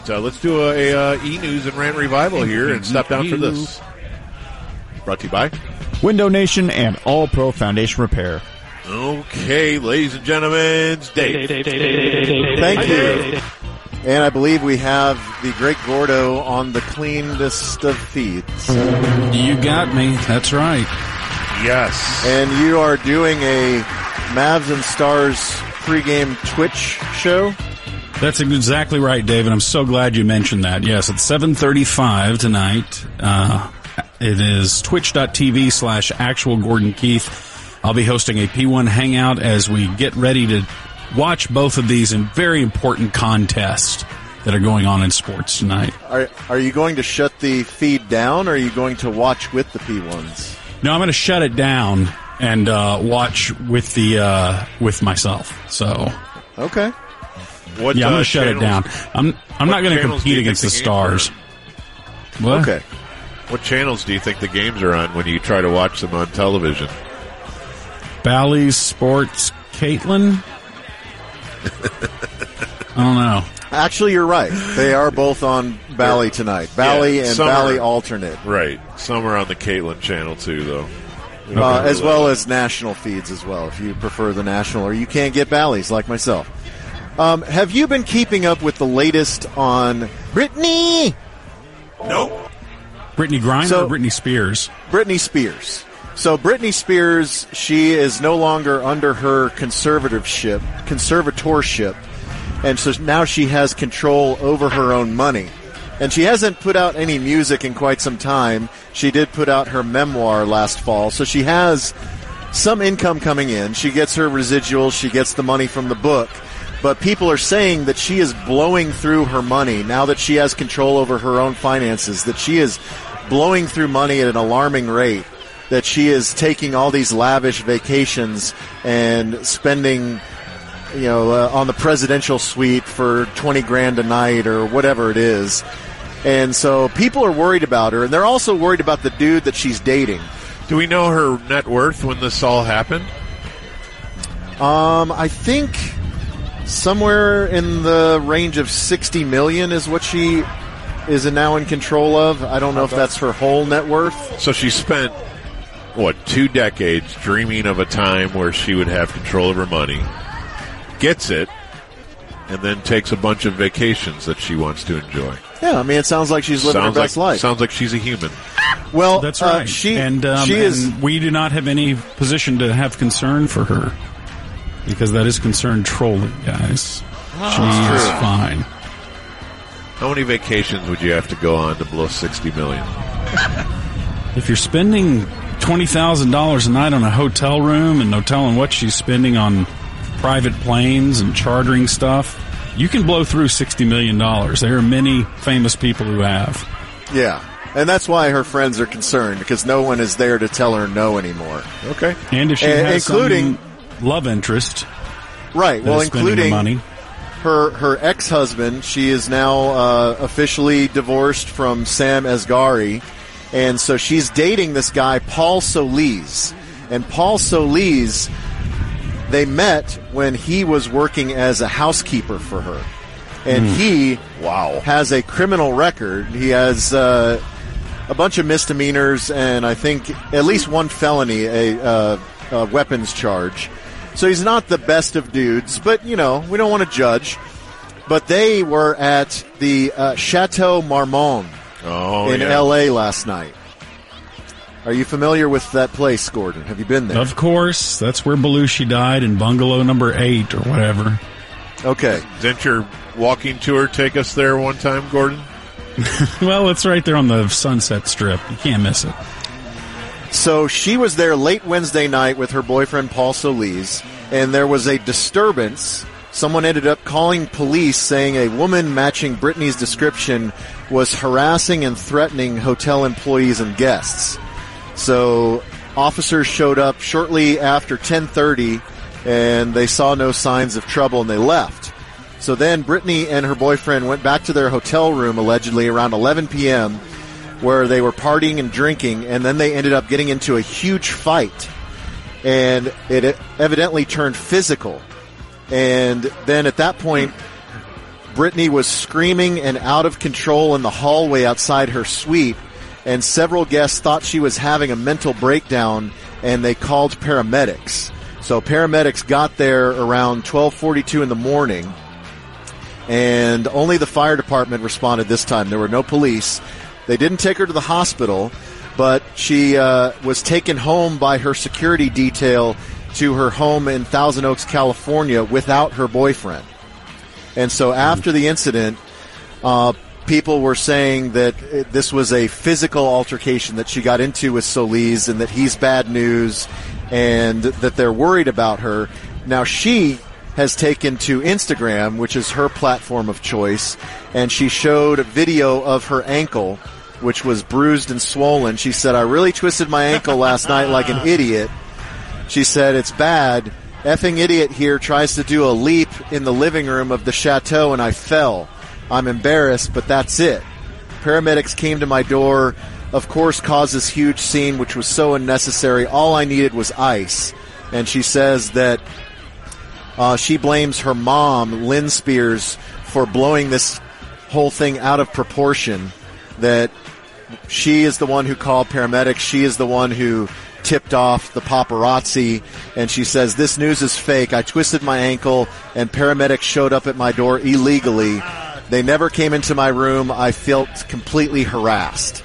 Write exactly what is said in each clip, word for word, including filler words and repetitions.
So let's do a, a uh, e-news and rant revival here and step down for this. Brought to you by Window Nation and All Pro Foundation Repair. Okay, ladies and gentlemen, it's Dave. Thank you. And I believe we have the great Gordo on the cleanest of feeds. You got me. That's right. Yes. And you are doing a Mavs and Stars pregame Twitch show? That's exactly right, David. I'm so glad you mentioned that. Yes, at seven thirty-five tonight. Uh, it is twitch.tv slash actual Gordon Keith. I'll be hosting a P one hangout as we get ready to watch both of these in very important contests that are going on in sports tonight. Are, are you going to shut the feed down, or are you going to watch with the P ones? No, I'm going to shut it down and uh, watch with the uh, with myself. So okay. What, yeah, I'm uh, going to shut it down. I'm I'm not going to compete against the stars. What? Okay. What channels do you think the games are on when you try to watch them on television? Bally's Sports, Caitlin. I don't know. Actually, you're right. They are both on Bally tonight. Bally yeah, and summer, Bally alternate. Right. Some are on the Caitlin channel too, though. Uh, as well as national feeds as well, if you prefer the national, or you can't get Bally's like myself. Um, have you been keeping up with the latest on Britney? Nope. Britney Griner so, or Britney Spears? Britney Spears. So Britney Spears, she is no longer under her conservatorship, conservatorship, and so now she has control over her own money. And she hasn't put out any music in quite some time. She did put out her memoir last fall, so she has some income coming in. She gets her residuals, she gets the money from the book. But people are saying that she is blowing through her money now that she has control over her own finances, that she is blowing through money at an alarming rate, that she is taking all these lavish vacations and spending, you know, uh, on the presidential suite for twenty grand a night or whatever it is. And so people are worried about her, and they're also worried about the dude that she's dating. Do we know her net worth when this all happened? Um, I think somewhere in the range of sixty million is what she is now in control of. I don't know if that's her whole net worth. So she spent, what, two decades dreaming of a time where she would have control of her money, gets it, and then takes a bunch of vacations that she wants to enjoy. Yeah, I mean, it sounds like she's living sounds her best like, life. Sounds like she's a human. Well, that's right. Uh, she and um, she is. And we do not have any position to have concern for her because that is concerned trolling, guys. Oh, she is fine. How many vacations would you have to go on to blow sixty million? If you're spending twenty thousand dollars a night on a hotel room and no telling what she's spending on private planes and chartering stuff, you can blow through sixty million dollars. There are many famous people who have. Yeah, and that's why her friends are concerned, because no one is there to tell her no anymore. Okay. And if she and, has including some love interest, right? Well, including money. her her ex-husband. She is now uh, officially divorced from Sam Asghari, and so she's dating this guy Paul Solis. And Paul Solis, they met when he was working as a housekeeper for her. And mm. he wow has a criminal record. He has uh, a bunch of misdemeanors and I think at least one felony, a, uh, a weapons charge. So he's not the best of dudes, but, you know, we don't want to judge. But they were at the uh, Chateau Marmont oh, in yeah. L A last night. Are you familiar with that place, Gordon? Have you been there? Of course. That's where Belushi died, in bungalow number eight or whatever. Okay. Didn't your walking tour take us there one time, Gordon? Well, it's right there on the Sunset Strip. You can't miss it. So she was there late Wednesday night with her boyfriend, Paul Solis, and there was a disturbance. Someone ended up calling police saying a woman matching Britney's description was harassing and threatening hotel employees and guests. So officers showed up shortly after ten thirty, and they saw no signs of trouble, and they left. So then Britney and her boyfriend went back to their hotel room, allegedly around eleven p.m., where they were partying and drinking, and then they ended up getting into a huge fight. And it evidently turned physical. And then at that point, Britney was screaming and out of control in the hallway outside her suite, and several guests thought she was having a mental breakdown, and they called paramedics. So paramedics got there around twelve forty-two in the morning, and only the fire department responded this time. There were no police. They didn't take her to the hospital, but she uh, was taken home by her security detail to her home in Thousand Oaks, California, without her boyfriend. And so after the incident, uh, people were saying that it, this was a physical altercation that she got into with Solis, and that he's bad news, and that they're worried about her. Now, she has taken to Instagram, which is her platform of choice, and she showed a video of her ankle, which was bruised and swollen. She said, "I really twisted my ankle last night like an idiot." She said, "It's bad. Effing idiot here tries to do a leap in the living room of the chateau and I fell. I'm embarrassed, but that's it. Paramedics came to my door, of course caused this huge scene, which was so unnecessary. All I needed was ice." And she says that uh, she blames her mom, Lynn Spears, for blowing this whole thing out of proportion, that she is the one who called paramedics. She is the one who tipped off the paparazzi, and she says, "This news is fake. I twisted my ankle and paramedics showed up at my door illegally. They never came into my room. I felt completely harassed."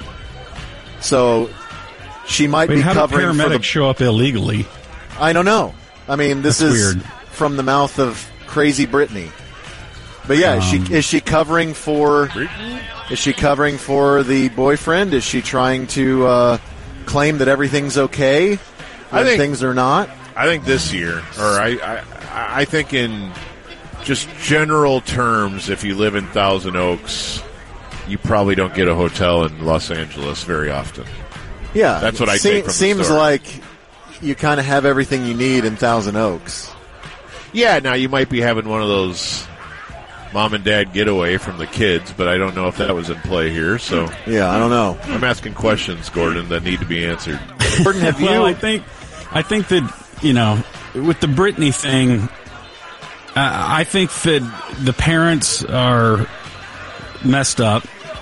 So she might Wait, be how covering did paramedics for the, show up illegally? I don't know. I mean, this That's is weird. from the mouth of crazy Britney. But yeah, Um, is she is she covering for is she covering for the boyfriend? Is she trying to uh, claim that everything's okay when I think- things are not? I think this year, or I, I, I think in just general terms, if you live in Thousand Oaks, you probably don't get a hotel in Los Angeles very often. Yeah, That's what I Se- take from the Seems story. like you kind of have everything you need in Thousand Oaks. Yeah, now you might be having one of those mom and dad getaway from the kids, but I don't know if that was in play here. So Yeah, I don't know. I'm asking questions, Gordon, that need to be answered. Gordon, have you? Well, I think, I think that, you know, with the Britney thing, uh, I think that the parents are messed up.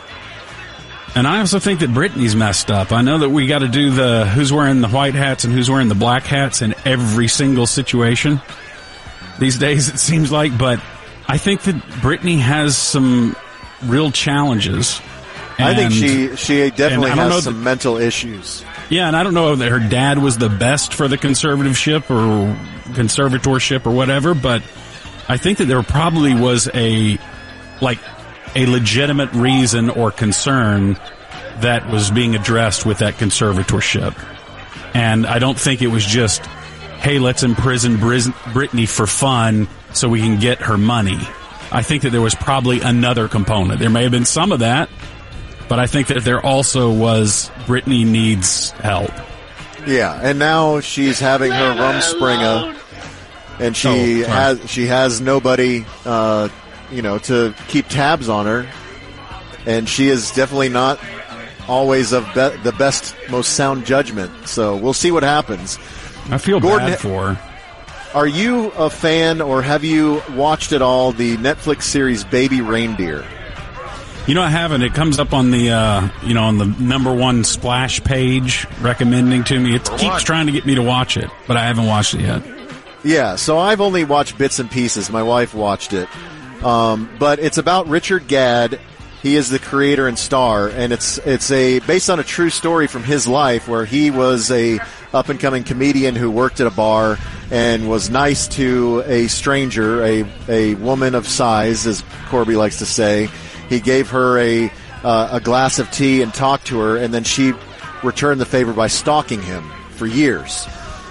And I also think that Britney's messed up. I know that we got to do the who's wearing the white hats and who's wearing the black hats in every single situation these days, it seems like. But I think that Britney has some real challenges. I think And- she she definitely and I don't know has some that- mental issues. Yeah, and I don't know that her dad was the best for the conservatorship or conservatorship or whatever, but I think that there probably was a, like, a legitimate reason or concern that was being addressed with that conservatorship. And I don't think it was just, hey, let's imprison Bris- Britney for fun so we can get her money. I think that there was probably another component. There may have been some of that, but I think that there also was Britney needs help. Yeah, and now she's having her Rumspringa, and she Oh, sorry. has she has nobody, uh, you know, to keep tabs on her, and she is definitely not always of be- the best, most sound judgment. So we'll see what happens. I feel Gordon- bad for her. Are you a fan, or have you watched at all the Netflix series Baby Reindeer? You know, I haven't. It comes up on the, uh, you know, on the number one splash page recommending to me. It keeps one. trying to get me to watch it, but I haven't watched it yet. Yeah, so I've only watched bits and pieces. My wife watched it. Um, but it's about Richard Gadd. He is the creator and star, and it's it's a based on a true story from his life, where he was a up and coming comedian who worked at a bar and was nice to a stranger, a a woman of size, as Corby likes to say. He gave her a uh, a glass of tea and talked to her, and then she returned the favor by stalking him for years.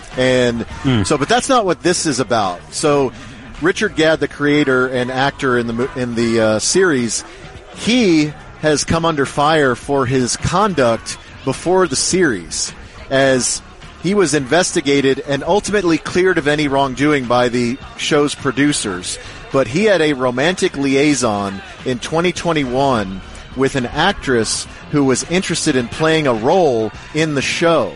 And so, but that's not what this is about. So, Richard Gadd, the creator and actor in the mo- in the uh, series, he has come under fire for his conduct before the series, as he was investigated and ultimately cleared of any wrongdoing by the show's producers. But he had a romantic liaison in twenty twenty-one with an actress who was interested in playing a role in the show.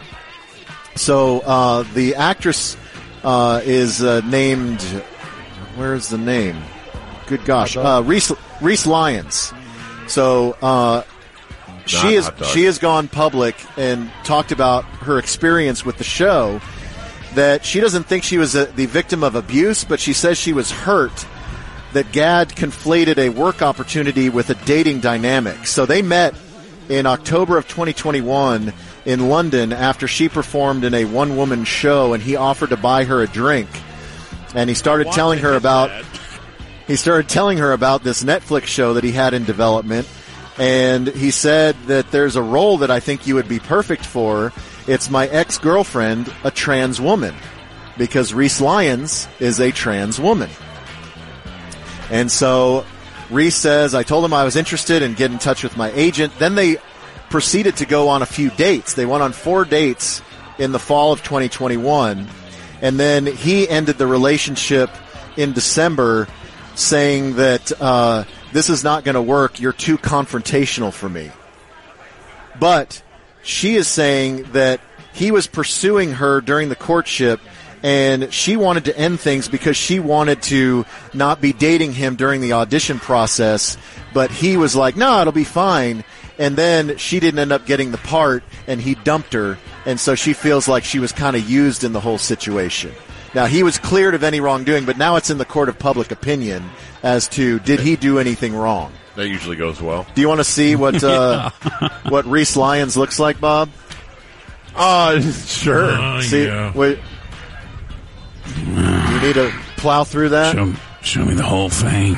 So uh, the actress uh, is uh, named, where is the name? good gosh, uh, Reese, Reese Lyons. So uh, she is she has gone public and talked about her experience with the show. That she doesn't think she was a, the victim of abuse, but she says she was hurt that Gad conflated a work opportunity with a dating dynamic. So they met in October of twenty twenty-one in London after she performed in a one-woman show, and he offered to buy her a drink. And he started telling her about he started telling her about this Netflix show that he had in development. And he said that there's a role that I think you would be perfect for. It's my ex-girlfriend, a trans woman, because Reese Lyons is a trans woman. And so Reese says, I told him I was interested and get in touch with my agent. Then they proceeded to go on a few dates. They went on four dates in the fall of twenty twenty-one. And then he ended the relationship in December saying that uh, this is not going to work. You're too confrontational for me. But she is saying that he was pursuing her during the courtship, and she wanted to end things because she wanted to not be dating him during the audition process. But he was like, no, it'll be fine. And then she didn't end up getting the part, and he dumped her. And so she feels like she was kind of used in the whole situation. Now, he was cleared of any wrongdoing, but now it's in the court of public opinion as to did he do anything wrong. That usually goes well. Do you want to see what uh, what Reese Lyons looks like, Bob? Uh, sure. Uh, see, yeah. wait. Do you need to plow through that? Show, show me the whole thing.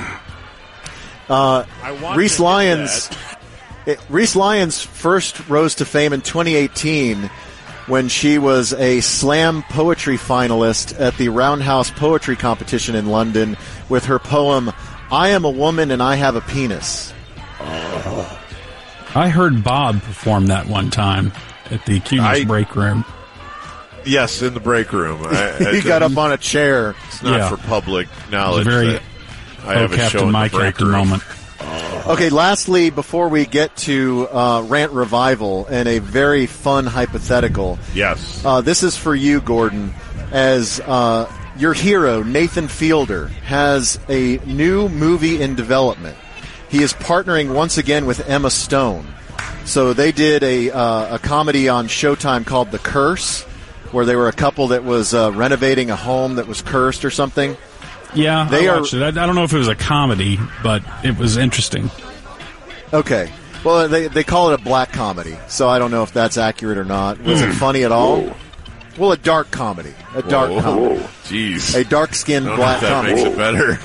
Uh, I want Reese to Lyons. It, Reese Lyons first rose to fame in twenty eighteen when she was a slam poetry finalist at the Roundhouse Poetry Competition in London with her poem, I Am a Woman and I Have a Penis. Oh. I heard Bob perform that one time at the Cumulus I, break room. Yes, in the break room. I, he got up on a chair. It's not yeah. for public knowledge. It was a very that I have oh, a Captain, show in my the break Captain room. moment. Okay, lastly, before we get to uh, Rant Revival and a very fun hypothetical. Yes. Uh, this is for you, Gordon, as uh, your hero, Nathan Fielder, has a new movie in development. He is partnering once again with Emma Stone. So they did a, uh, a comedy on Showtime called The Curse, where they were a couple that was uh, renovating a home that was cursed or something. Yeah, they I are, watched it. I, I don't know if it was a comedy, but it was interesting. Okay. Well, they they call it a black comedy, so I don't know if that's accurate or not. Was it funny at all? Whoa. Well, a dark comedy. A dark Whoa. comedy. Jeez. A dark-skinned I don't black know if that comedy. makes it better.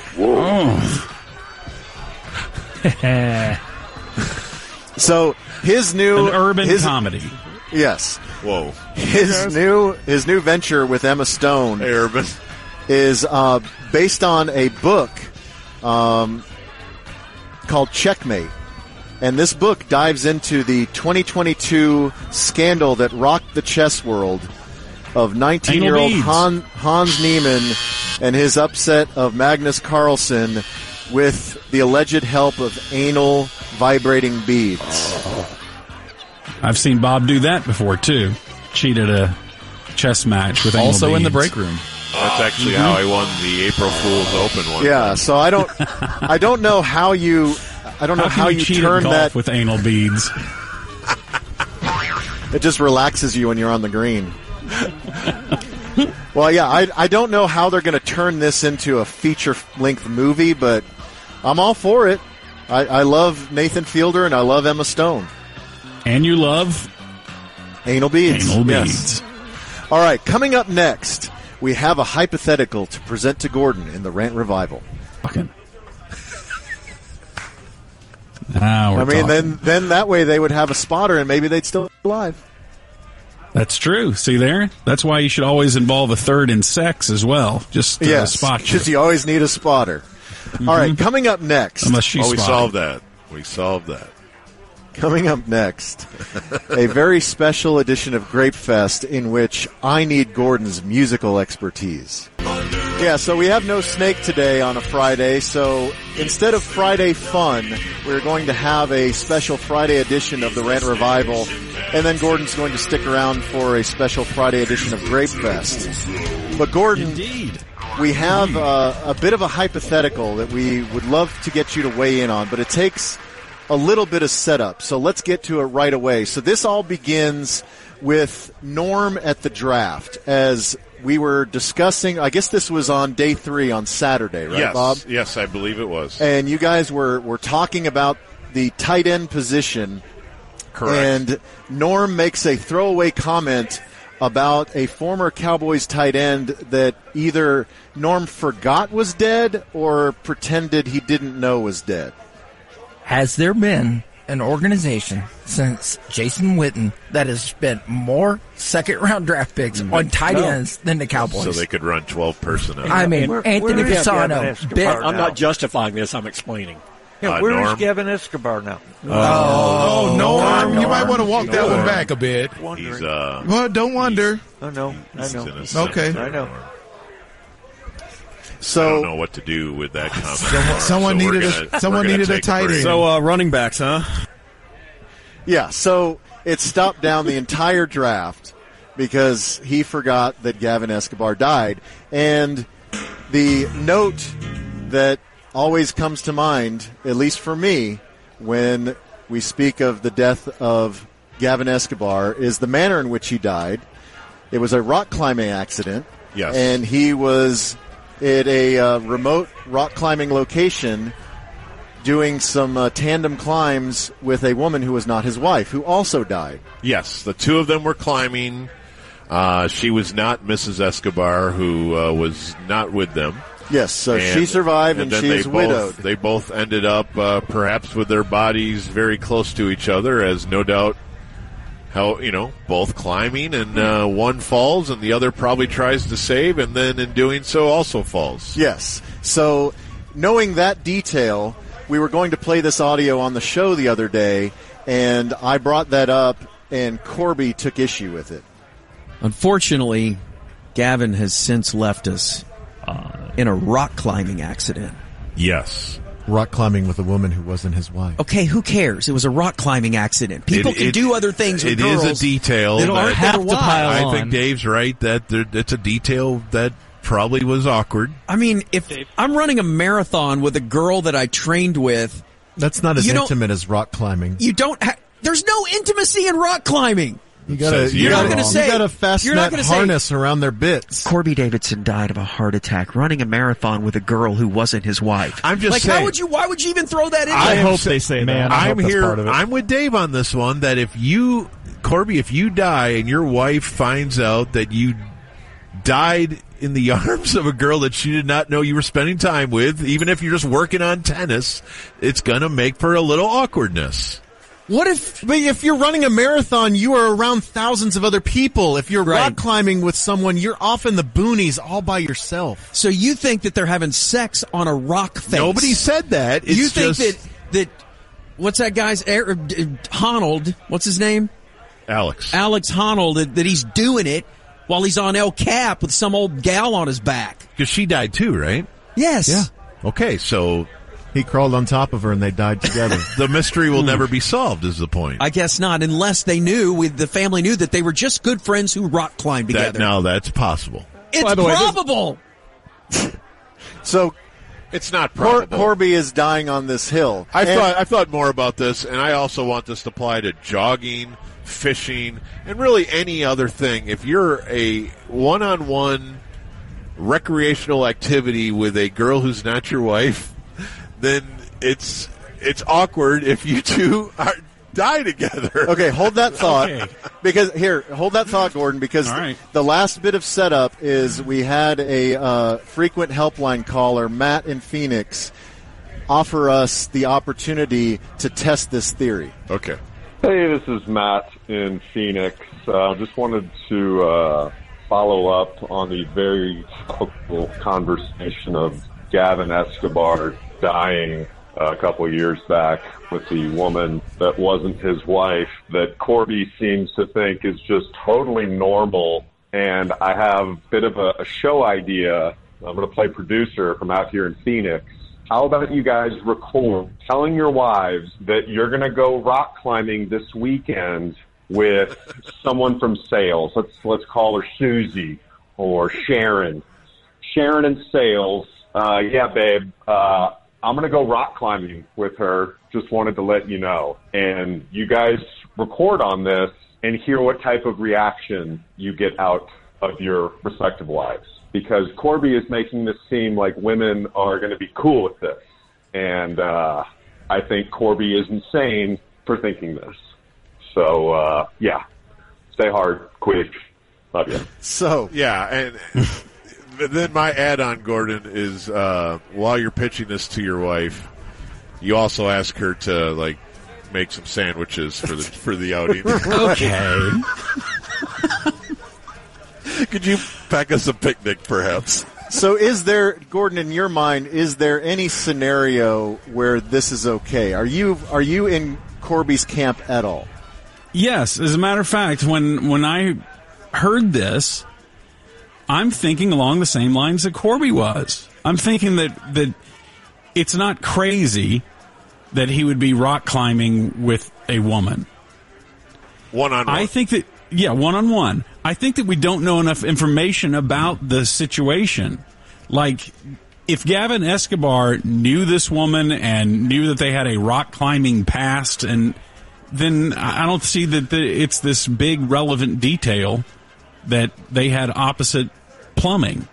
Oh. So his new An urban his, comedy. Yes. Whoa. His new his new venture with Emma Stone Hey, Urban. is uh, based on a book um, called Checkmate. And this book dives into the twenty twenty-two scandal that rocked the chess world of nineteen-year-old Han, Hans Niemann and his upset of Magnus Carlsen with the alleged help of anal vibrating beads. I've seen Bob do that before, too. Cheated a chess match with anal Also in the beads. break room. That's actually how I won the April Fool's Open one. Yeah, so I don't, I don't know how you, I don't know How how, can you, you cheat turn at golf that. with anal beads? It just relaxes you when you're on the green. Well, yeah, I, I don't know how they're going to turn this into a feature-length movie, but I'm all for it. I, I love Nathan Fielder and I love Emma Stone. And you love Anal beads. anal Yes. beads. All right, coming up next, we have a hypothetical to present to Gordon in the Rant Revival. Fucking. Now we're I mean, talking. then then that way they would have a spotter and maybe they'd still be alive. That's true. See there? That's why you should always involve a third in sex as well. Just to Yes, spot you. because you always need a spotter. Mm-hmm. All right, coming up next. Unless she's Oh, we spotting. solved that. We solved that. Coming up next, a very special edition of Grape Fest in which I need Gordon's musical expertise. Yeah, so we have no snake today on a Friday, so instead of Friday fun, we're going to have a special Friday edition of the Rant Revival, and then Gordon's going to stick around for a special Friday edition of Grape Fest. But Gordon, Indeed. we have uh, a bit of a hypothetical that we would love to get you to weigh in on, but it takes a little bit of setup. So let's get to it right away. So this all begins with Norm at the draft. As we were discussing, I guess this was on day three on Saturday, right, yes. Bob? Yes, I believe it was. And you guys were, were talking about the tight end position. Correct. And Norm makes a throwaway comment about a former Cowboys tight end that either Norm forgot was dead or pretended he didn't know was dead. Has there been an organization since Jason Witten that has spent more second-round draft picks on tight ends than the Cowboys? So they could run twelve personnel. I mean, Where- Anthony where is Gavin Fasano. Escobar bit- now? I'm not justifying this. I'm explaining. Yeah, Uh, where is Norm? Gavin Escobar now? Oh, Norm, you Norm. might want to walk that Norm. one back a bit. He's, uh, Well, don't wonder. I know. I he's know. in a Okay. sentence I know. anymore. So I don't know what to do with that comment. Someone, someone So we're needed gonna- a someone we're gonna needed a take tight break. end. So, uh, running backs, huh? Yeah, so it stopped down the entire draft because he forgot that Gavin Escobar died. And the note that always comes to mind, at least for me, when we speak of the death of Gavin Escobar, is the manner in which he died. It was a rock climbing accident. Yes. And he was at a uh, remote rock climbing location doing some uh, tandem climbs with a woman who was not his wife, who also died. Yes, the two of them were climbing. Uh, she was not Missus Escobar, who uh, was not with them. Yes, so And- she survived and, then she they is both, widowed. They both ended up uh, perhaps with their bodies very close to each other, as no doubt how, you know, both climbing, and uh, one falls and the other probably tries to save, and then in doing so also falls. Yes, so knowing that detail, we were going to play this audio on the show the other day, and I brought that up, and Corby took issue with it. Unfortunately, Gavin has since left us uh, in a rock climbing accident. Yes. Rock climbing with a woman who wasn't his wife. Okay, who cares? It was a rock climbing accident. People It- can it- do other things with It girls. is a detail. that that- aren't have their to wives. pile I on. think Dave's right that there, it's a detail that probably was awkward. I mean, if I'm running a marathon with a girl that I trained with, That's not as You don't- intimate as rock climbing. you don't. Ha- there's no intimacy in rock climbing. You gotta, Says you you're gotta, not gonna you say- gotta fasten you're not that gonna say- harness around their bits. Corby Davidson died of a heart attack running a marathon with a girl who wasn't his wife. I'm just Like, saying. how would you? Why would you even throw that in? I there? hope they say Man, that. I I'm hope that's here. part of it. I'm with Dave on this one. That if you, Corby, if you die and your wife finds out that you died in the arms of a girl that she did not know you were spending time with, even if you're just working on tennis, it's gonna make for a little awkwardness. What if, but if you're running a marathon, you are around thousands of other people. If you're Right. rock climbing with someone, you're off in the boonies all by yourself. So you think that they're having sex on a rock face? Nobody said that. It's you think just that that what's that guy's er, uh, Honnold? What's his name? Alex. Alex Honnold. That, that he's doing it while he's on El Cap with some old gal on his back. Because she died too, right? Yes. Yeah. Okay, so He crawled on top of her and they died together. the mystery will never be solved. Is the point? I guess not, unless they knew, with the family knew that they were just good friends who rock climbed that together. now that's possible. It's By the way, this- probable. So It's not Cor- probable. Corby is dying on this hill. I And- thought I thought more about this, and I also want this to apply to jogging, fishing, and really any other thing. If you're a one-on-one recreational activity with a girl who's not your wife, then it's it's awkward if you two are, die together. Okay, hold that thought. Okay. Because here, hold that thought, Gordon. Because All right. the last bit of setup is we had a uh, frequent helpline caller, Matt in Phoenix, offer us the opportunity to test this theory. Okay. Hey, this is Matt in Phoenix. Uh, just wanted to uh, follow up on the very topical conversation of Gavin Escobar dying uh, a couple of years back with the woman that wasn't his wife, that Corby seems to think is just totally normal. And I have a bit of a, a show idea. I'm going to play producer from out here in Phoenix. How about you guys record telling your wives that you're going to go rock climbing this weekend with someone from sales? Let's let's call her Susie or Sharon. Sharon in sales. Uh, yeah, babe. Uh, I'm going to go rock climbing with her. Just wanted to let you know. And you guys record on this and hear what type of reaction you get out of your respective wives. Because Corby is making this seem like women are going to be cool with this. And uh, I think Corby is insane for thinking this. So, uh, yeah, stay hard, quick. Love you. So, yeah, and then my add-on, Gordon, is uh, while you're pitching this to your wife, you also ask her to like make some sandwiches for the for the outing. Okay. Could you pack us a picnic, perhaps? So is there, Gordon, in your mind, is there any scenario where this is okay? Are you are you in Corby's camp at all? Yes. As a matter of fact, when when I heard this, I'm thinking along the same lines that Corby was. I'm thinking that, that it's not crazy that he would be rock climbing with a woman. One-on-one. I think that, yeah, one-on-one. I think that we don't know enough information about the situation. Like, if Gavin Escobar knew this woman and knew that they had a rock climbing past, and then I don't see that the, it's this big relevant detail that they had opposite plumbing.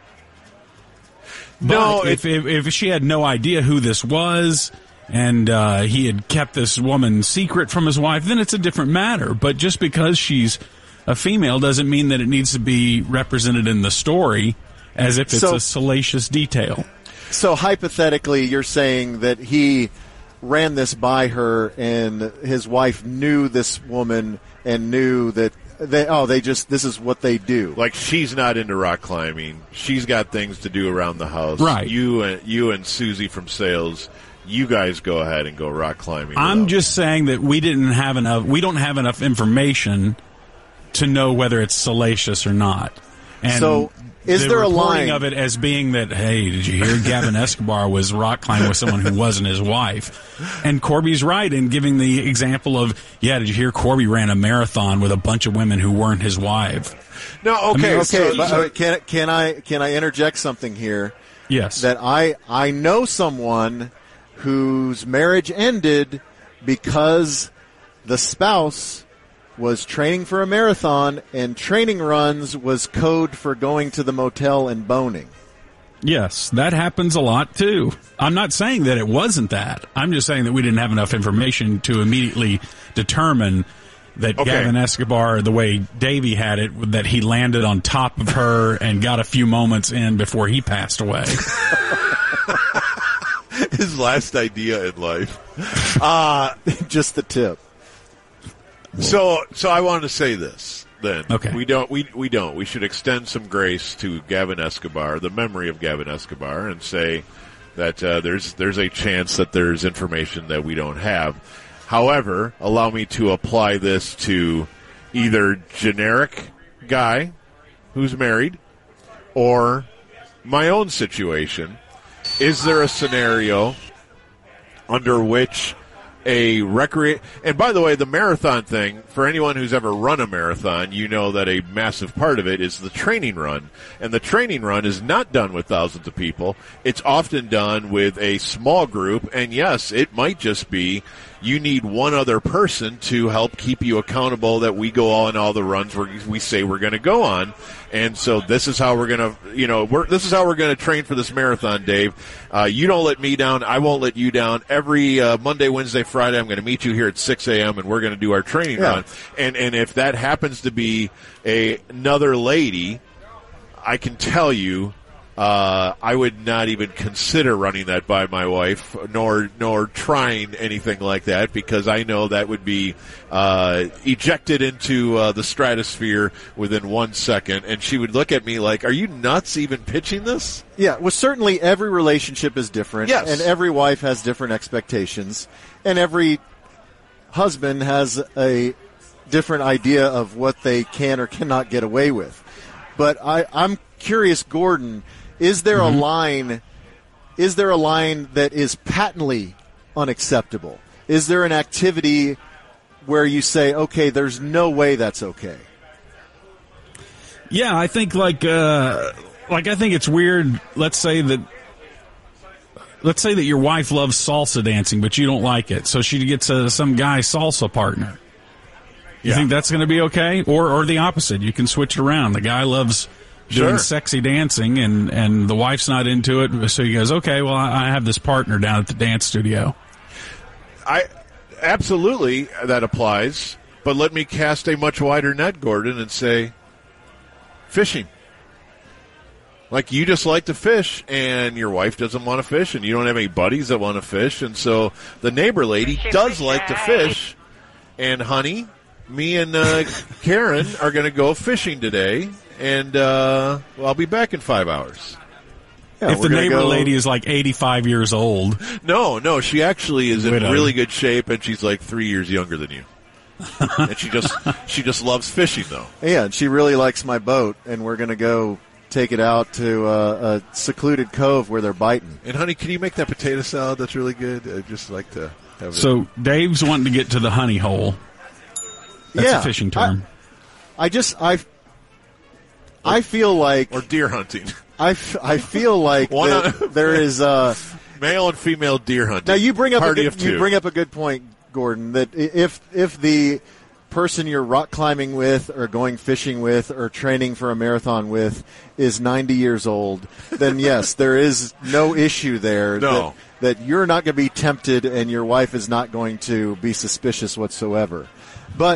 But no, if, if if she had no idea who this was and uh, he had kept this woman secret from his wife, then it's a different matter. But just because she's a female doesn't mean that it needs to be represented in the story as if it's So- a salacious detail. So hypothetically, you're saying that he ran this by her and his wife knew this woman and knew that they, oh, they just, this is what they do. Like, she's not into rock climbing. She's got things to do around the house. Right. You and you and Susie from sales, you guys go ahead and go rock climbing. I'm without- just saying that we didn't have enough. We don't have enough information to know whether it's salacious or not. And So, is the there a reporting line- of it as being that, hey, did you hear Gavin Escobar was rock climbing with someone who wasn't his wife? And Corby's right in giving the example of, yeah, did you hear Corby ran a marathon with a bunch of women who weren't his wife? No, okay, okay, so- but, so- uh, can can I can I interject something here? Yes. That I I know someone whose marriage ended because the spouse was training for a marathon, and training runs was code for going to the motel and boning. Yes, that happens a lot too. I'm not saying that it wasn't that. I'm just saying that we didn't have enough information to immediately determine that Okay. Gavin Escobar, the way Davey had it, that he landed on top of her and got a few moments in before he passed away. His last idea in life. Uh, just the tip. So, so I wanted to say this. Then Okay. we don't. We we don't. We should extend some grace to Gavin Escobar, the memory of Gavin Escobar, and say that uh, there's there's a chance that there's information that we don't have. However, allow me to apply this to either generic guy who's married or my own situation. Is there a scenario under which a recre and by the way, the marathon thing, for anyone who's ever run a marathon, you know that a massive part of it is the training run. And the training run is not done with thousands of people. It's often done with a small group, and yes, it might just be you need one other person to help keep you accountable that we go on all the runs we we say we're going to go on. And so this is how we're going to, you know, we're, this is how we're going to train for this marathon, Dave. Uh, you don't let me down. I won't let you down. Every uh, Monday, Wednesday, Friday, I'm going to meet you here at six a.m. and we're going to do our training Yeah. run. And and if that happens to be a, another lady, I can tell you, uh, I would not even consider running that by my wife, nor nor trying anything like that, because I know that would be uh, ejected into uh, the stratosphere within one second, and she would look at me like, "Are you nuts? Even pitching this?" Yeah, well, certainly every relationship is different, Yes. and every wife has different expectations, and every husband has a different idea of what they can or cannot get away with. But I, I'm curious, Gordon, is there Mm-hmm. a line? Is there a line that is patently unacceptable? Is there an activity where you say, okay, there's no way that's okay? Yeah, I think like uh, like I think it's weird. Let's say that. Let's say that your wife loves salsa dancing, but you don't like it, so she gets a, some guy salsa partner. You Yeah. think that's going to be okay, or or the opposite? You can switch it around. The guy loves doing Sure. sexy dancing, and and the wife's not into it, so he goes, okay, well, I I have this partner down at the dance studio. I absolutely that applies, but let me cast a much wider net, Gordon, and say fishing. Like, you just like to fish, and your wife doesn't want to fish, and you don't have any buddies that want to fish, and so the neighbor lady does like to fish. And, honey, me and uh, Karen are going to go fishing today, and uh, well, I'll be back in five hours. if the neighbor go... lady is like eighty-five years old. No, no, she actually is in Widow. really good shape, and she's like three years younger than you. And she just she just loves fishing, though. Yeah, and she really likes my boat, and we're going to go take it out to uh, a secluded cove where they're biting. And, honey, can you make that potato salad? That's really good. I'd just like to have it. So Dave's wanting to get to the honey hole. That's yeah, a fishing term. I, I just, I, I feel like... Or deer hunting. I, f- I feel like that there is... Uh, male and female deer hunting. Now, you bring up, a Party good, of two. you bring up a good point, Gordon, that if if the person you're rock climbing with or going fishing with or training for a marathon with is ninety years old, then yes, there is no issue there. No. That, that you're not going to be tempted and your wife is not going to be suspicious whatsoever. But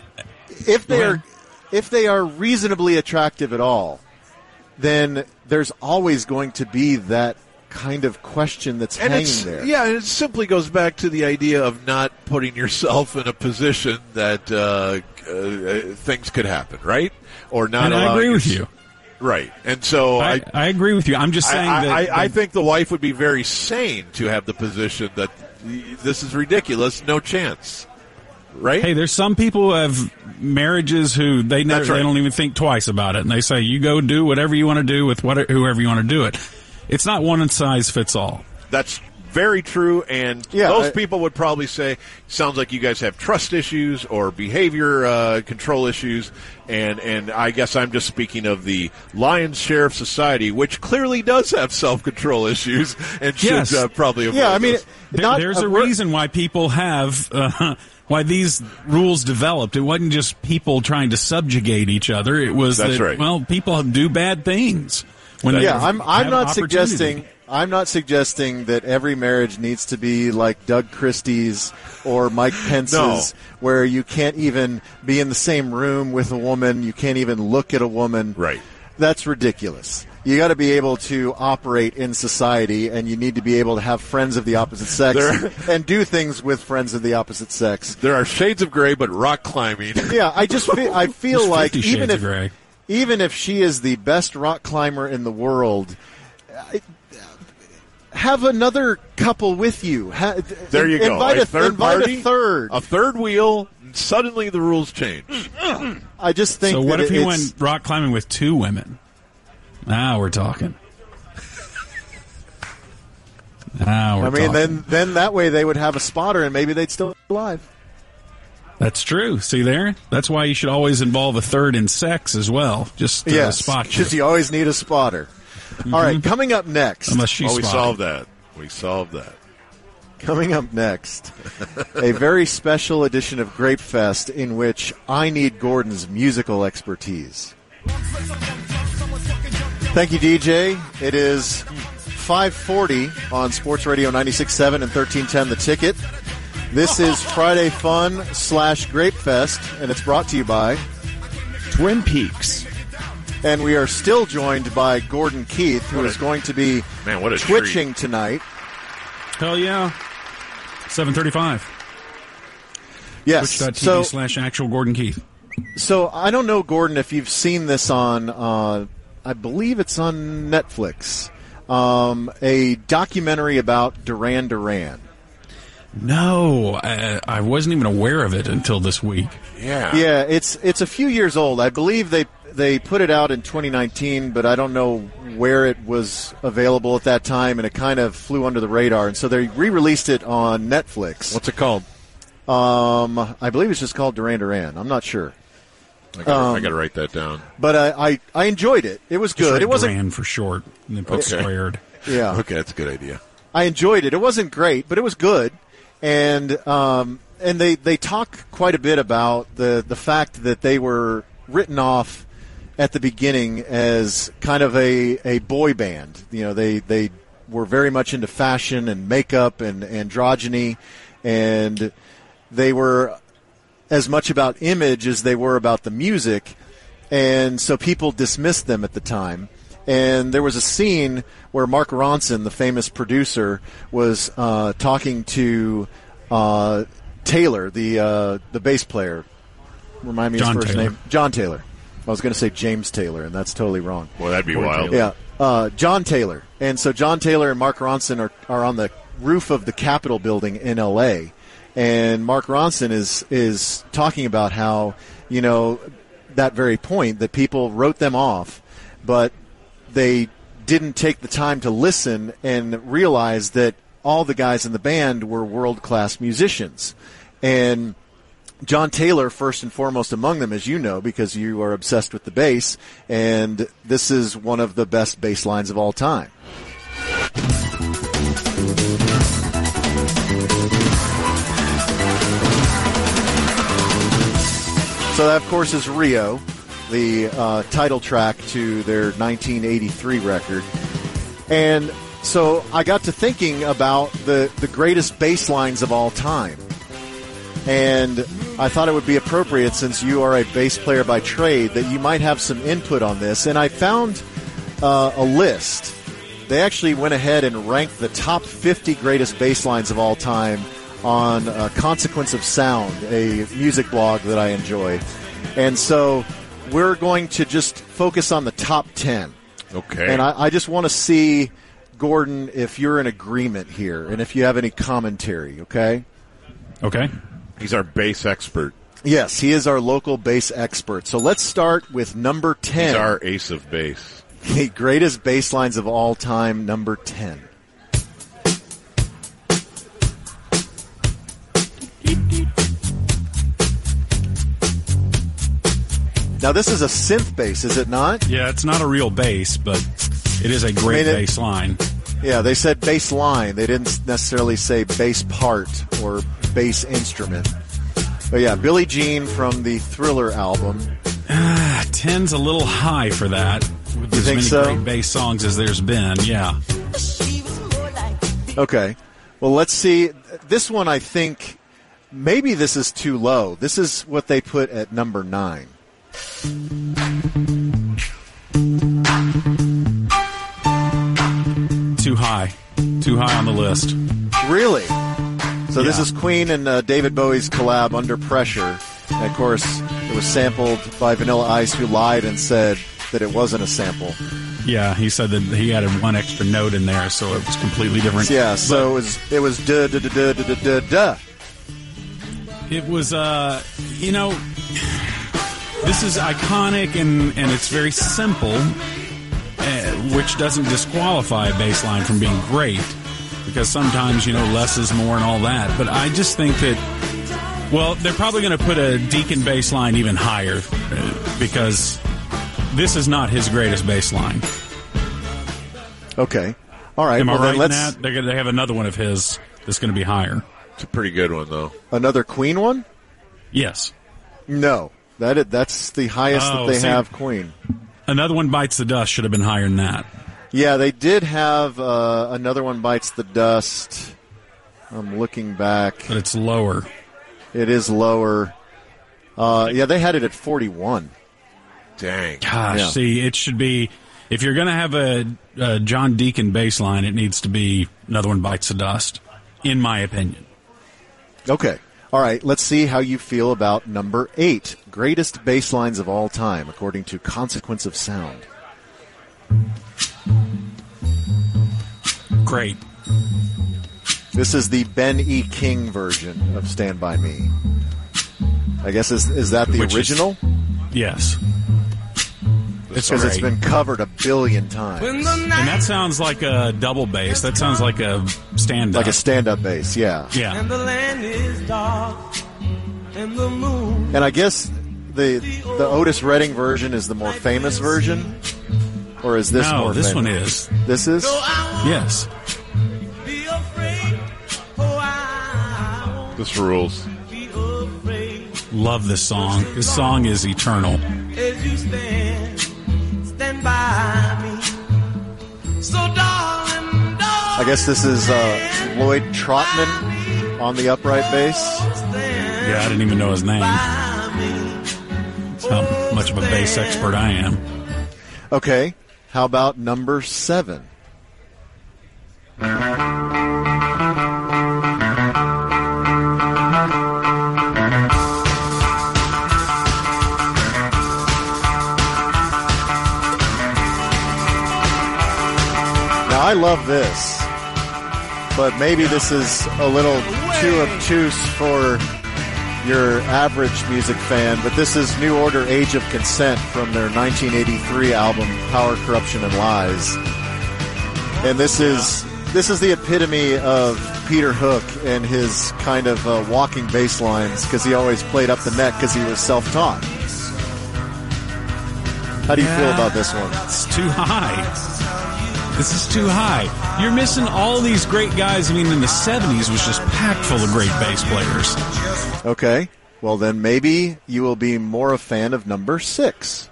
if they are, if they are reasonably attractive at all, then there's always going to be that kind of question that's and hanging it's, there. Yeah, and it simply goes back to the idea of not putting yourself in a position that uh, uh, things could happen, right? Or not. And I agree with you. Right, and so I, I, I agree with you. I'm just saying I, that, I, that I think the wife would be very sane to have the position that this is ridiculous, no chance. Right? Hey, there's some people who have marriages who they never, right. they don't even think twice about it, and they say, "You go do whatever you want to do with what, whoever you want to do it." It's not one size fits all. That's very true, and Yeah, those I- people would probably say, sounds like you guys have trust issues or behavior uh, control issues, and, and I guess I'm just speaking of the Lion's Share of society, which clearly does have self-control issues and should Yes. uh, probably avoid Yeah, I mean, those. There- not there's a we're- reason why people have, uh, why these rules developed. It wasn't just people trying to subjugate each other. It was That's that, right. well, people do bad things. When they yeah, I'm. I'm have not opportunity. suggesting. I'm not suggesting that every marriage needs to be like Doug Christie's or Mike Pence's, No. where you can't even be in the same room with a woman, you can't even look at a woman. Right. That's ridiculous. You got to be able to operate in society, and you need to be able to have friends of the opposite sex There- and do things with friends of the opposite sex. There are shades of gray, but rock climbing. Yeah, I just feel, I feel There's like fifty even shades if of gray. even if she is the best rock climber in the world, I- have another couple with you. Ha- There you go. Invite a a, third invite party, a third. a third wheel. Suddenly, the rules change. I just think. So what that if he it's- went rock climbing with two women? Now we're talking. Now we're I mean, talking. then then that way they would have a spotter, and maybe they'd still be alive. That's true. See there? That's why you should always involve a third in sex as well. Just to Yes, spot you. because you always need a spotter. All right, coming up next. Unless she's Oh, we spotted. solved that. We solved that. Coming up next, a very special edition of Grape Fest in which I need Gordon's musical expertise. Thank you, D J. It is five forty on Sports Radio ninety-six point seven and thirteen ten The Ticket. This is Friday Fun slash Grape Fest, and it's brought to you by Twin Peaks. And we are still joined by Gordon Keith, who What a- is going to be Man, what a twitching tonight. Hell yeah. seven thirty-five. Yes. Twitch.tv So, slash actual Gordon Keith. so I don't know, Gordon, if you've seen this on, uh, I believe it's on Netflix, um, a documentary about Duran Duran. No, I, I wasn't even aware of it until this week. Yeah. Yeah, it's it's a few years old. I believe they they put it out in twenty nineteen, but I don't know where it was available at that time, and it kind of flew under the radar. And so they re-released it on Netflix. What's it called? Um, I believe it's just called Duran Duran. I'm not sure. I got Um, I to write that down. But I, I, I enjoyed it. It was Just good. write It wasn't Duran for short, and then put Okay. squared. Yeah. Okay, that's a good idea. I enjoyed it. It wasn't great, but it was good. And um, and they, they talk quite a bit about the, the fact that they were written off at the beginning as kind of a, a boy band. You know, they, they were very much into fashion and makeup and androgyny, and they were as much about image as they were about the music, and so people dismissed them at the time. And there was a scene where Mark Ronson, the famous producer, was uh, talking to uh, Taylor, the uh, the bass player. Remind me John his first Taylor. name. John Taylor. I was going to say James Taylor, and that's totally wrong. Well, that'd be wild. Yeah, uh, John Taylor. And so John Taylor and Mark Ronson are, are on the roof of the Capitol building in L A, and Mark Ronson is is talking about how, you know, that very point, that people wrote them off, but they didn't take the time to listen and realize that all the guys in the band were world-class musicians. And John Taylor, first and foremost among them, as you know, because you are obsessed with the bass, and this is one of the best bass lines of all time. So that, of course, is Rio, the uh, title track to their nineteen eighty-three record. And so I got to thinking about the, the greatest bass lines of all time. And I thought it would be appropriate, since you are a bass player by trade, that you might have some input on this. And I found uh, a list. They actually went ahead and ranked the top fifty greatest bass lines of all time on uh, Consequence of Sound, a music blog that I enjoy. And so we're going to just focus on the top ten. Okay. And I, I just want to see, Gordon, if you're in agreement here and if you have any commentary, okay? Okay. He's our bass expert. Yes, he is our local bass expert. So let's start with number ten. He's our ace of bass. The greatest bass lines of all time, number ten. Now, this is a synth bass, is it not? Yeah, it's not a real bass, but it is a great I mean, it- bass line. Yeah, they said bass line. They didn't necessarily say bass part or bass instrument. But yeah, Billie Jean from the Thriller album. Ah, ten's a little high for that. With as think many so? great bass songs as there's been, yeah. Okay. Well, let's see. This one, I think, maybe this is too low. This is what they put at number nine. Too high. Too high on the list. Really? So this Yeah. is Queen and uh, David Bowie's collab, Under Pressure. And of course, it was sampled by Vanilla Ice, who lied and said that it wasn't a sample. Yeah, he said that he added one extra note in there, so it was completely different. Yeah, so it was it was duh duh duh duh duh duh duh. It was, uh, you know, this is iconic and, and it's very simple, uh, which doesn't disqualify a bass line from being great, because sometimes, you know, less is more and all that. But I just think that, well, they're probably going to put a Deacon bass line even higher, uh, because this is not his greatest bass line. Okay. All right. Am well, I right then in let's that? They're gonna, they have another one of his that's going to be higher. It's a pretty good one, though. another Queen one? Yes. No. That is, that's the highest Oh, that they see- have Queen. Another one bites the dust should have been higher than that. Yeah, they did have uh, another one bites the dust. I'm looking back. But it's lower. It is lower. Uh, yeah, they had it at forty-one. Dang. Gosh, Yeah. see, it should be, if you're going to have a, a John Deacon bass line, it needs to be Another One Bites the Dust, in my opinion. Okay. All right, let's see how you feel about number eight. Greatest bass lines of all time, according to Consequence of Sound. Great. This is the Ben E. King version of Stand By Me. I guess, is is that the Which is- original? Yes. It's Because it's great. been covered a billion times. And that sounds like a double bass. That sounds like a stand-up. Like a stand-up bass, yeah. Yeah. And the land is dark, and the moon. And I guess the the Otis Redding version is the more famous version, or is this No, more? this famous? one is. This is. Yes. This rules. Love this song. This song is eternal. As you stand, stand by me. So darling, darling, I guess this is uh, Lloyd Trotman on the upright bass. Yeah, I didn't even know his name. That's how much of a bass expert I am. Okay, how about number seven? Now, I love this, but maybe this is a little too obtuse for your average music fan, but this is New Order Age of Consent from their nineteen eighty-three album Power, Corruption, and Lies. And this is this is the epitome of Peter Hook and his kind of uh, walking bass lines, because he always played up the neck because he was self-taught. How do you Yeah. feel about this one? It's too high. This is too high. You're missing all these great guys. I mean, in the seventies was just packed full of great bass players. Okay, well then maybe you will be more a fan of number six.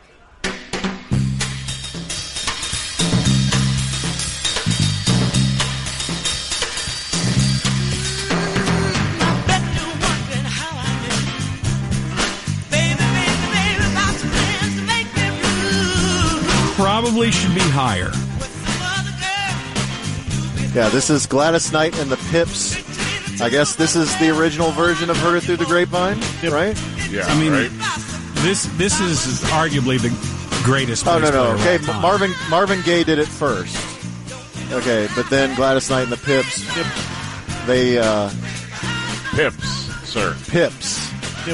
Probably should be higher. Yeah, this is Gladys Knight and the Pips. I guess this is the original version of Heard It Through the Grapevine, right? Yeah, I mean, right? this this is arguably the greatest Oh, bass no, no. player of Okay, all time. Marvin Marvin Gaye did it first. Okay, but then Gladys Knight and the Pips, they, uh... Pips, sir. Pips. Yep.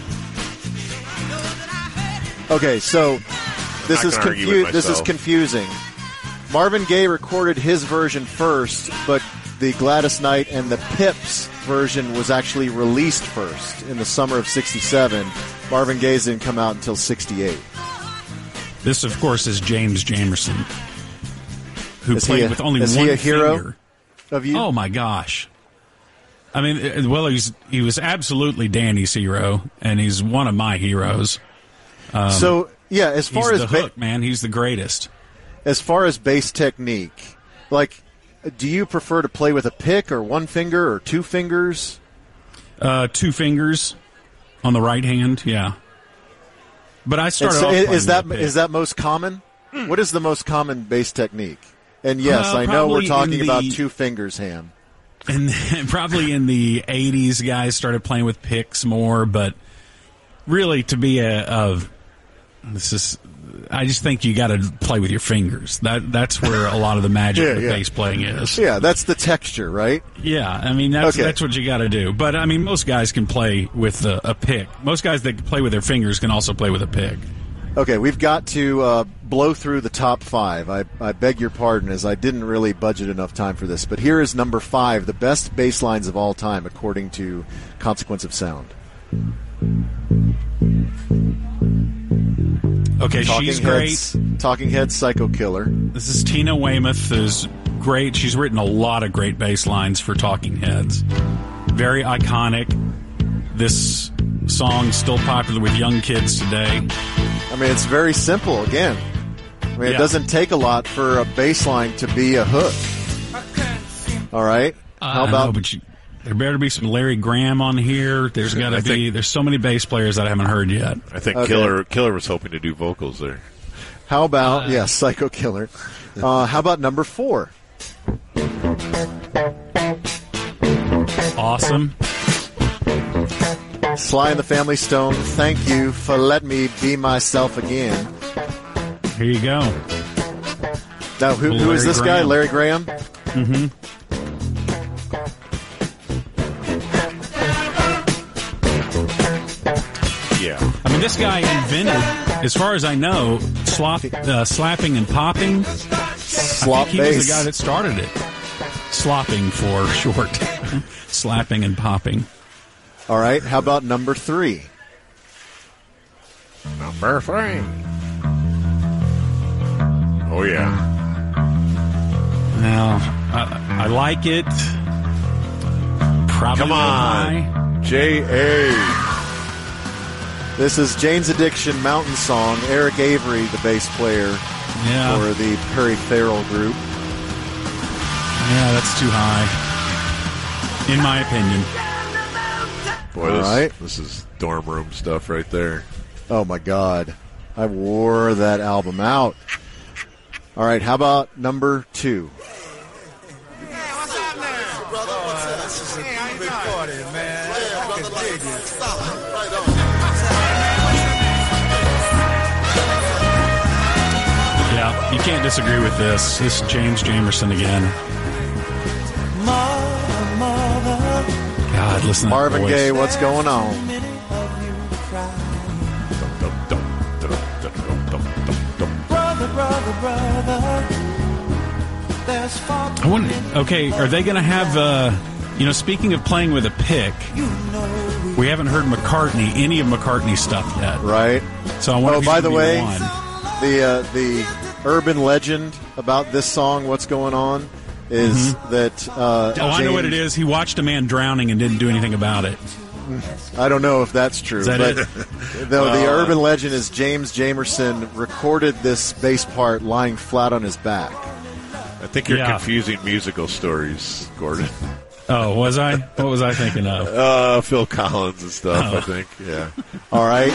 Okay, so this Not is gonna argue confu- with This is myself. confusing. Marvin Gaye recorded his version first, but the Gladys Knight and the Pips version was actually released first in the summer of sixty-seven. Marvin Gaye's didn't come out until sixty-eight. This, of course, is James Jamerson, who Is he played a- with only is he one a hero finger. of you? Oh my gosh! I mean, uh, well, he's he was absolutely Danny's hero, and he's one of my heroes. Um, So, yeah, as far he's as the ba- hook, man, he's the greatest. As far as bass technique, like, do you prefer to play with a pick or one finger or two fingers? Uh, two fingers on the right hand, yeah. But I And started so off is, playing is that with a pick. is that most common? What is the most common bass technique? And yes, Uh, I know we're probably talking in about the- two fingers, Ham. And probably in the eighties, guys started playing with picks more, but really to be a, a this is, I just think you got to play with your fingers. That that's where a lot of the magic Yeah, of yeah. bass playing is. Yeah, that's the texture, right? Yeah, I mean that's Okay. that's what you got to do. But I mean, most guys can play with a, a pick. Most guys that play with their fingers can also play with a pick. Okay, we've got to uh, blow through the top five. I, I beg your pardon, as I didn't really budget enough time for this. But here is number five, the best bass lines of all time, according to Consequence of Sound. Okay, Talking she's Heads, great. Talking Heads, Psycho Killer. This is Tina Weymouth, who's great. She's written a lot of great bass lines for Talking Heads. Very iconic. This song's still popular with young kids today. I mean, it's very simple, again. I mean, it Yeah. doesn't take a lot for a bass line to be a hook. All right? How I about... know, but you, there better be some Larry Graham on here. There's got I to be. think- There's so many bass players that I haven't heard yet. I think Okay. Killer Killer was hoping to do vocals there. How Uh, about, yeah, Psycho Killer. Uh, how about number four? Awesome. Sly and the Family Stone, thank you for letting me be myself again. Here you go. Now, who, who is Larry this guy? Graham. Larry Graham? Mm-hmm. Yeah. I mean, this guy invented, as far as I know, slop, uh, slapping and popping. Slop I think he was bass. the guy that started it. Slopping for short. Slapping and popping. All right, how about number three? Number three. Oh, yeah. Now, I, I like it. Probably Come on. J A. This is Jane's Addiction Mountain Song. Eric Avery, the bass player Yeah. for the Perry Farrell group. Yeah, that's too high. In my opinion. Boy, All this, right. this is dorm room stuff right there. Oh, my God. I wore that album out. All right, how about number two? Yeah, you can't disagree with this. This is James Jamerson again. God, listen to that Marvin voice. Gaye, what's going on? Brother, brother, brother, there's far I wonder, okay, are they going to have, uh, you know, speaking of playing with a pick, we haven't heard McCartney, any of McCartney's stuff yet. Right. So I wonder Oh, if by he's the gonna be way, one. the uh, the urban legend about this song, "What's Going On," is that. Uh, Oh, I know what it James- is. He watched a man drowning and didn't do anything about it. I don't know if that's true. Is that but it? Though the Uh, urban legend is James Jamerson recorded this bass part lying flat on his back. I think you're Yeah. confusing musical stories, Gordon. Oh, was I? What was I thinking of? Uh, Phil Collins and stuff, Oh. I think. Yeah. All right.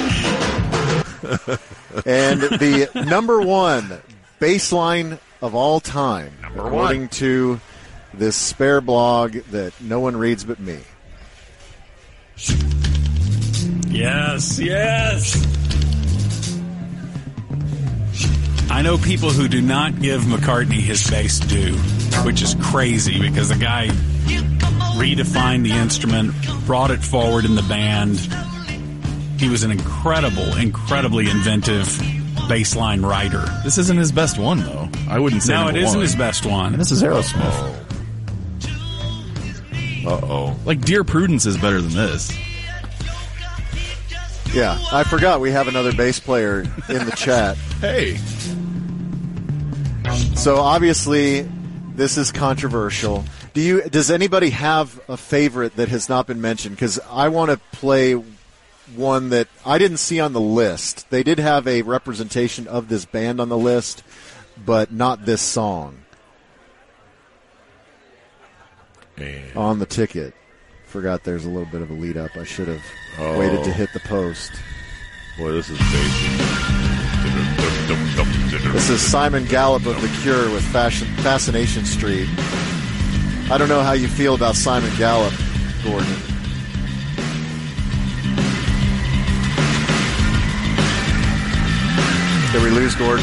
And the number one bass line of all time, Number according one. to this spare blog that no one reads but me. Yes, yes. I know people who do not give McCartney his bass due, which is crazy because the guy redefined the instrument, brought it forward in the band. He was an incredible, incredibly inventive bass line writer. This isn't his best one, though. I wouldn't say No, number it isn't one. his best one. And this is Aerosmith. Uh-oh. Like, Dear Prudence is better than this. Yeah, I forgot we have another bass player in the chat. Hey. So obviously, this is controversial. Do you? Does anybody have a favorite that has not been mentioned? Because I want to play one that I didn't see on the list. They did have a representation of this band on the list, but not this song And on the ticket. Forgot there's a little bit of a lead up. I should have Oh. waited to hit the post. boy, this is basic. This is Simon Gallup of The Cure with Fashion, Fascination Street. I don't know how you feel about Simon Gallup, Gordon. Did we lose Gordon?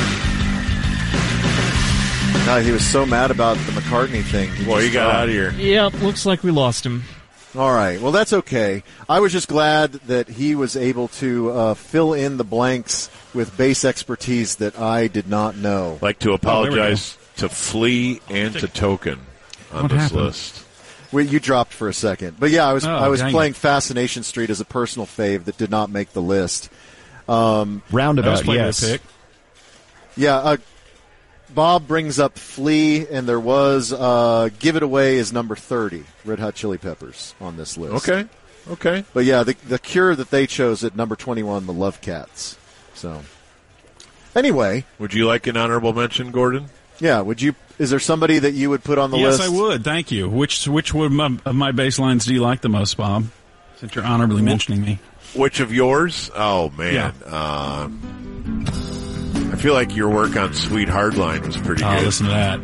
God, he was so mad about the McCartney thing. Boy, he got out of here. Yep, looks like we lost him. All right. Well, that's okay. I was just glad that he was able to uh, fill in the blanks with bass expertise that I did not know. Like to Oh, apologize to Flea and to Token on What this happened? list. Well, you dropped for a second, but yeah, I was Oh, I was dang playing it. Fascination Street as a personal fave that did not make the list. Um, I was Roundabout, playing yes. with a pick. yeah, uh, Bob brings up Flea, and there was uh, Give It Away is number thirty, Red Hot Chili Peppers on this list. Okay. Okay. But yeah, the the Cure that they chose at number twenty-one, the Love Cats. So anyway, Would you like an honorable mention, Gordon? yeah, would you? Is there somebody that you would put on the Yes, list? I would. Thank you. Which which would my, of my bass lines do you like the most, Bob? Since you're honorably mentioning me. Which of yours? Oh, man. Yeah. Um, I feel like your work on Sweet Hardline was pretty Oh, good. listen to that.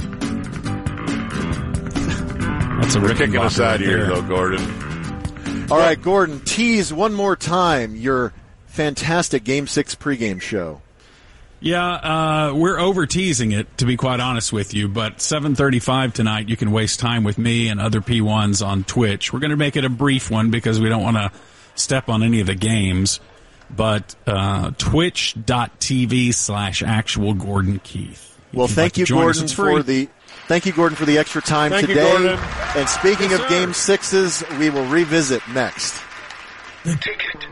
That's a We're Rickenbacker kicking us out right here, there. though, Gordon. All right, Gordon, tease one more time your fantastic Game Six pregame show. Yeah, uh, we're over teasing it, to be quite honest with you. But seven thirty-five tonight, you can waste time with me and other P ones on Twitch. We're going to make it a brief one because we don't want to step on any of the games. But uh, twitch.tv slash actual Gordon Keith. If Well, you'd thank like to you, join us, Gordon, it's free. for the thank you, Gordon, for the extra time Thank you, today. Gordon. And speaking Yes, of sir. Game Sixes, we will revisit next. The ticket.